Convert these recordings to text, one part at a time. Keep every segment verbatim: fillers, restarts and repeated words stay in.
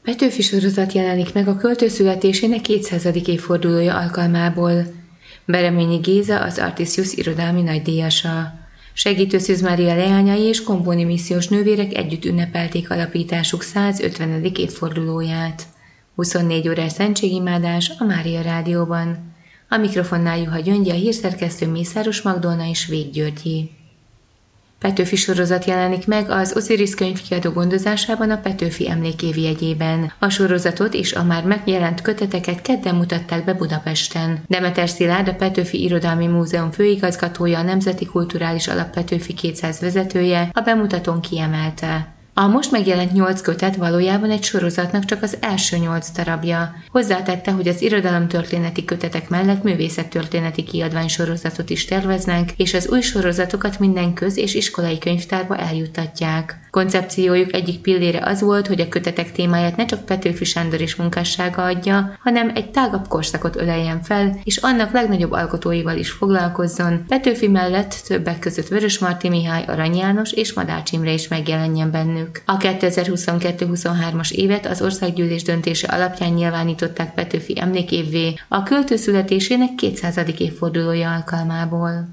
Petőfi sorozat jelenik meg a költő születésének kétszázadik évfordulója alkalmából. Bereményi Géza az Artisius irodalmi nagydíjasa. Segítő Szűz Mária leányai és Comboni missziós nővérek együtt ünnepelték alapításuk százötvenedik évfordulóját. huszonnégy órás szentségimádás a Mária Rádióban. A mikrofonnál Juha Gyöngyi, a hírszerkesztő Mészáros Magdolna és Vég Györgyi. Petőfi sorozat jelenik meg az Osiris könyvkiadó gondozásában a Petőfi emlékévi jegyében. A sorozatot és a már megjelent köteteket kedden mutatták be Budapesten. Demeter Szilárd, a Petőfi Irodalmi Múzeum főigazgatója, a Nemzeti Kulturális Alap Petőfi kétszáz vezetője a bemutatón kiemelte: a most megjelent nyolc kötet valójában egy sorozatnak csak az első nyolc darabja. Hozzátette, hogy az irodalomtörténeti kötetek mellett művészettörténeti kiadványsorozatot is terveznek, és az új sorozatokat minden köz- és iskolai könyvtárba eljuttatják. Koncepciójuk egyik pillére az volt, hogy a kötetek témáját ne csak Petőfi Sándor és munkássága adja, hanem egy tágabb korszakot öleljen fel, és annak legnagyobb alkotóival is foglalkozzon. Petőfi mellett többek között Vörösmarty Mihály, Arany János és Madács Imre is megjelenjen bennük. A kétezer-huszonkettő-huszonhármas évet az országgyűlés döntése alapján nyilvánították Petőfi emlékévvé a költő születésének kétszázadik évfordulója alkalmából.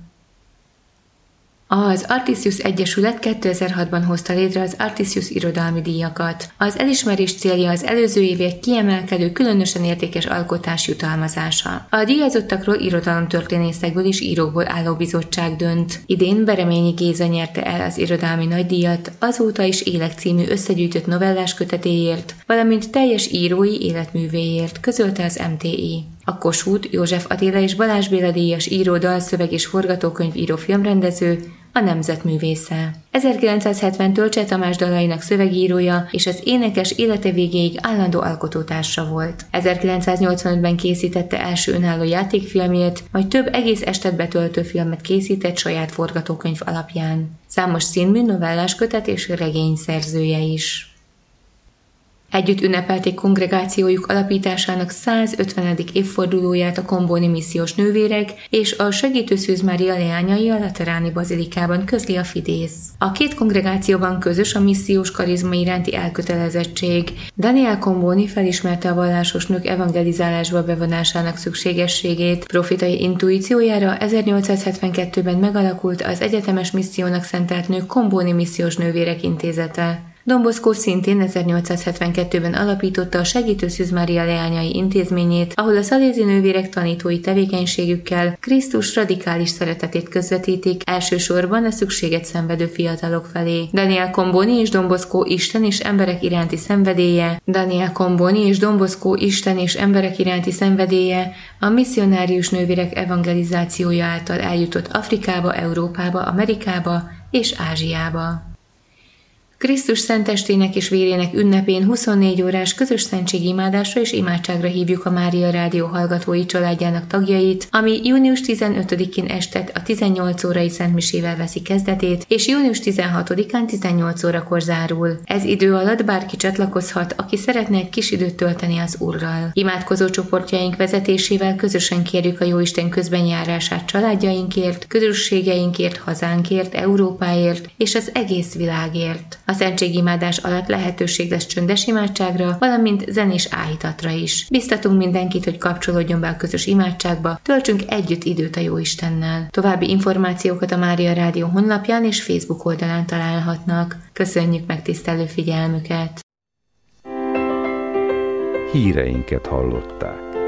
Az Artisius Egyesület kétezer-hatban hozta létre az Artisius irodalmi díjakat. Az elismerés célja az előző évek kiemelkedő, különösen értékes alkotás jutalmazása. A díjazottakról irodalomtörténészekből és írókból álló bizottság dönt. Idén Bereményi Géza nyerte el az irodalmi nagydíjat, azóta is Élek című összegyűjtött novellás kötetéért, valamint teljes írói életművéért, közölte az em té i. A Kossuth, József Attila és Balázs Béla díjas író, dalszöveg és forgatókönyvíró, filmrendező, a nemzetművésze. ezerkilencszázhetventől Cseh Tamás dalainak szövegírója és az énekes élete végéig állandó alkotótársa volt. ezerkilencszáznyolcvanötben készítette első önálló játékfilmjét, majd több egész estet betöltő filmet készített saját forgatókönyv alapján. Számos színmű, novellás kötet és regény szerzője is. Együtt ünnepelték kongregációjuk alapításának százötvenedik évfordulóját a Comboni missziós nővérek és a Segítő Szűz Mária leányai a Lateráni bazilikában, közli a Fidész. A két kongregációban közös a missziós karizma iránti elkötelezettség. Daniel Comboni felismerte a vallásos nők evangelizálásba bevonásának szükségességét. Profitai intuíciójára ezernyolcszázhetvenkettőben megalakult az egyetemes missziónak szentelt nők Comboni missziós nővérek intézete. Don Bosco szintén ezernyolcszázhetvenkettőben alapította a Segítő Szűz Mária leányai intézményét, ahol a szalézi nővérek tanítói tevékenységükkel Krisztus radikális szeretetét közvetítik, elsősorban a szükséget szenvedő fiatalok felé. Daniel Comboni és Don Bosco Isten és emberek iránti szenvedélye, Daniel Comboni és Don Bosco Isten és emberek iránti szenvedélye a misszionárius nővérek evangelizációja által eljutott Afrikába, Európába, Amerikába és Ázsiába. Krisztus szentestének és vérének ünnepén huszonnégy órás közös szentségimádásra és imádságra hívjuk a Mária Rádió hallgatói családjának tagjait, ami június tizenötödikén este a tizennyolc órai szentmisével veszi kezdetét, és június tizenhatodikán tizennyolc órakor zárul. Ez idő alatt bárki csatlakozhat, aki szeretne egy kis időt tölteni az Úrral. Imádkozó csoportjaink vezetésével közösen kérjük a Jóisten közbenjárását családjainkért, közösségeinkért, hazánkért, Európáért és az egész világért. A szentségimádás alatt lehetőség lesz csöndes imádságra, valamint zenés áhítatra is. Biztatunk mindenkit, hogy kapcsolódjon be a közös imádságba, töltsünk együtt időt a Jóistennel. További információkat a Mária Rádió honlapján és Facebook oldalán találhatnak. Köszönjük megtisztelő figyelmüket! Híreinket hallották.